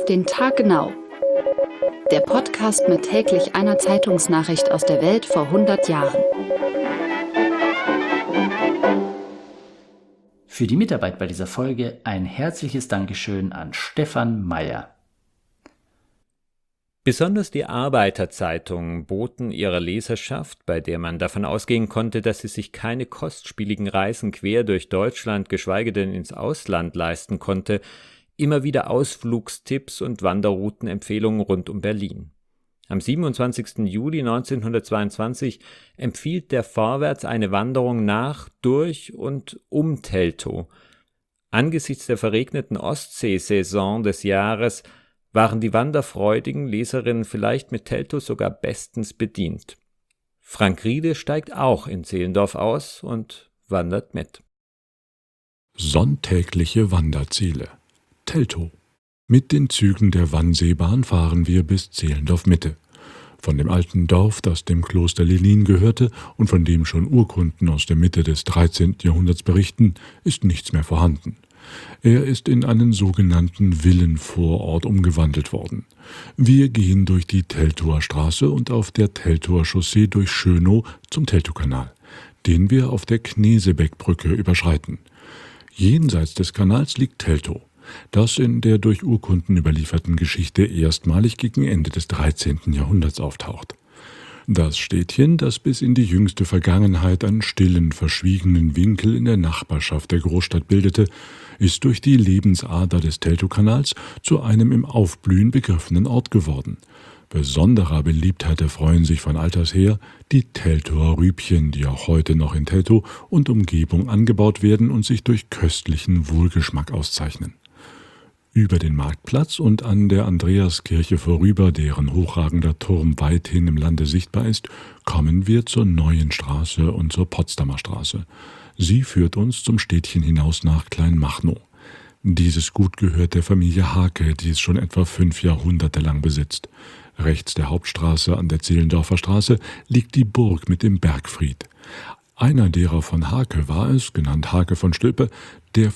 den Tag genau. Der Podcast mit täglich einer Zeitungsnachricht aus der Welt vor 100 Jahren. Für die Mitarbeit bei dieser Folge ein herzliches Dankeschön an Stefan Meyer. Besonders die Arbeiterzeitungen boten ihrer Leserschaft, bei der man davon ausgehen konnte, dass sie sich keine kostspieligen Reisen quer durch Deutschland, geschweige denn ins Ausland leisten konnte, immer wieder Ausflugstipps und Wanderroutenempfehlungen rund um Berlin. Am 27. Juli 1922 empfiehlt der Vorwärts eine Wanderung nach, durch und um Teltow. Angesichts der verregneten Ostseesaison des Jahres waren die wanderfreudigen Leserinnen vielleicht mit Teltow sogar bestens bedient. Frank Riede steigt auch in Zehlendorf aus und wandert mit. Sonntägliche Wanderziele. Teltow. Mit den Zügen der Wannseebahn fahren wir bis Zehlendorf Mitte. Von dem alten Dorf, das dem Kloster Lelin gehörte und von dem schon Urkunden aus der Mitte des 13. Jahrhunderts berichten, ist nichts mehr vorhanden. Er ist in einen sogenannten Villenvorort umgewandelt worden. Wir gehen durch die Teltower Straße und auf der Teltower Chaussee durch Schönow zum Teltowkanal, den wir auf der Knesebeckbrücke überschreiten. Jenseits des Kanals liegt Teltow, das in der durch Urkunden überlieferten Geschichte erstmalig gegen Ende des 13. Jahrhunderts auftaucht. Das Städtchen, das bis in die jüngste Vergangenheit einen stillen, verschwiegenen Winkel in der Nachbarschaft der Großstadt bildete, ist durch die Lebensader des Teltowkanals zu einem im Aufblühen begriffenen Ort geworden. Besonderer Beliebtheit erfreuen sich von alters her die Teltower Rübchen, die auch heute noch in Teltow und Umgebung angebaut werden und sich durch köstlichen Wohlgeschmack auszeichnen. Über den Marktplatz und an der Andreaskirche vorüber, deren hochragender Turm weithin im Lande sichtbar ist, kommen wir zur Neuen Straße und zur Potsdamer Straße. Sie führt uns zum Städtchen hinaus nach Kleinmachnow. Dieses Gut gehört der Familie Hake, die es schon etwa 5 Jahrhunderte lang besitzt. Rechts der Hauptstraße an der Zehlendorfer Straße liegt die Burg mit dem Bergfried. Einer derer von Hake war es, genannt Hake von Stülpe, der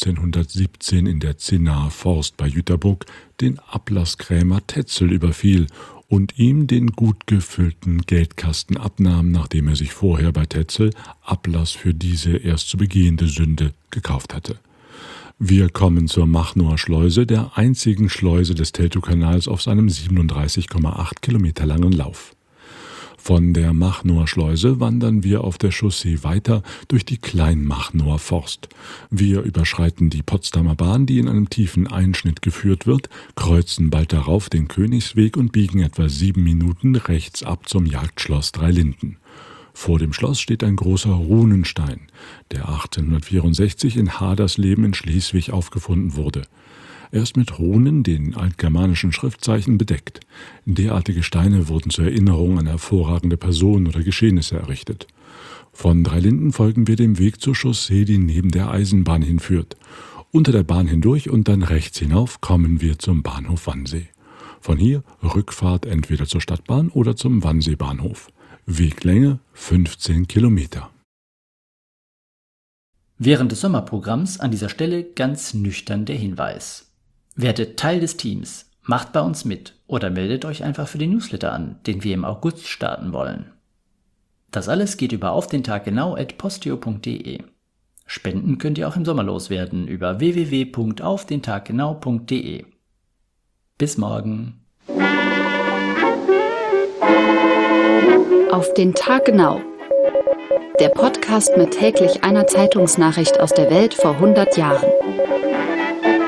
1517 in der Zinnaer Forst bei Jüterburg den Ablasskrämer Tetzel überfiel und ihm den gut gefüllten Geldkasten abnahm, nachdem er sich vorher bei Tetzel Ablass für diese erst zu begehende Sünde gekauft hatte. Wir kommen zur Machnower Schleuse, der einzigen Schleuse des Teltowkanals auf seinem 37,8 Kilometer langen Lauf. Von der Machnower Schleuse wandern wir auf der Chaussee weiter durch die Kleinmachnower Forst. Wir überschreiten die Potsdamer Bahn, die in einem tiefen Einschnitt geführt wird, kreuzen bald darauf den Königsweg und biegen etwa 7 Minuten rechts ab zum Jagdschloss Dreilinden. Vor dem Schloss steht ein großer Runenstein, der 1864 in Hadersleben in Schleswig aufgefunden wurde. Er ist mit Runen, den altgermanischen Schriftzeichen, bedeckt. Derartige Steine wurden zur Erinnerung an hervorragende Personen oder Geschehnisse errichtet. Von Dreilinden folgen wir dem Weg zur Chaussee, die neben der Eisenbahn hinführt. Unter der Bahn hindurch und dann rechts hinauf kommen wir zum Bahnhof Wannsee. Von hier Rückfahrt entweder zur Stadtbahn oder zum Wannseebahnhof. Weglänge 15 Kilometer. Während des Sommerprogramms an dieser Stelle ganz nüchtern der Hinweis. Werdet Teil des Teams, macht bei uns mit oder meldet euch einfach für den Newsletter an, den wir im August starten wollen. Das alles geht über aufdentaggenau@posteo.de. Spenden könnt ihr auch im Sommer loswerden über www.aufdentaggenau.de. Bis morgen. Auf den Tag genau. Der Podcast mit täglich einer Zeitungsnachricht aus der Welt vor 100 Jahren.